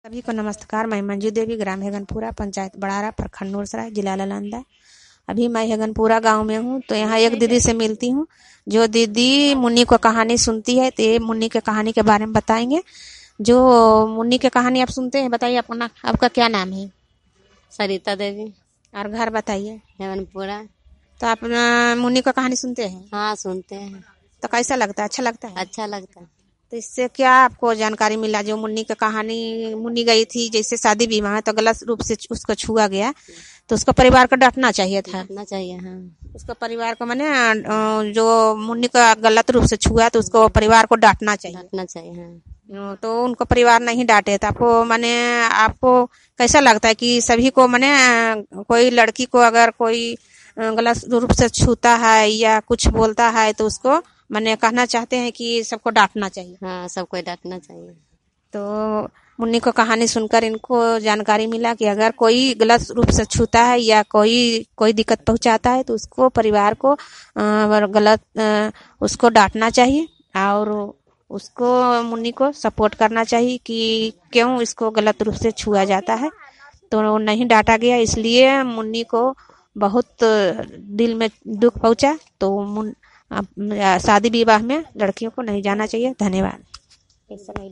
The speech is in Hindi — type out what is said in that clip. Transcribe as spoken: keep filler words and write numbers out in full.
सभी को नमस्कार। मैं मंजू देवी, ग्राम हेगनपुरा, पंचायत बड़ारा, प्रखंड नूरसराय, जिला नालंदा। अभी मैं हेगनपुरा गांव में हूँ, तो यहाँ एक दीदी से मिलती हूँ जो दीदी मुन्नी को कहानी सुनती है। तो ये मुन्नी के कहानी के बारे में बताएंगे। जो मुन्नी के कहानी आप सुनते हैं, बताइए अपना, आपका क्या नाम है? सरिता देवी, और घर बताइए। हेमनपुरा। तो आप अ, मुन्नी का कहानी सुनते हैं? हाँ, सुनते हैं। तो कैसा लगता है? अच्छा लगता है? अच्छा लगता है। तो इससे क्या आपको जानकारी मिला? जो मुन्नी की कहानी, मुन्नी गई थी जैसे शादी विवाह में, तो गलत रूप से उसको छुआ गया, तो उसको परिवार को डांटना चाहिए था। डांटना चाहिए। हाँ, उसको परिवार को माने अ, जो मुन्नी का गलत रूप से छुआ, तो उसको परिवार को डांटना चाहिए। डांटना चाहिए। हाँ, अ, तो उनको परिवार नहीं डांटे, तो आपको माने आपको कैसा लगता है कि सभी को माने अ, कोई लड़की को अगर कोई अ, गलत रूप से छूता है या कुछ बोलता है, तो उसको माने कहना चाहते हैं कि सबको डांटना चाहिए। हाँ, सबको डांटना चाहिए। तो मुन्नी को कहानी सुनकर इनको जानकारी मिला कि अगर कोई गलत रूप से छूता है या कोई कोई दिक्कत पहुंचाता है, तो उसको परिवार को अ, गलत अ, उसको डांटना चाहिए और उसको मुन्नी को सपोर्ट करना चाहिए कि क्यों इसको गलत रूप से छुआ जाता है। तो नहीं डांटा गया, इसलिए मुन्नी को बहुत दिल में दुख पहुंचा। तो मुन शादी विवाह में लड़कियों को नहीं जाना चाहिए। धन्यवाद।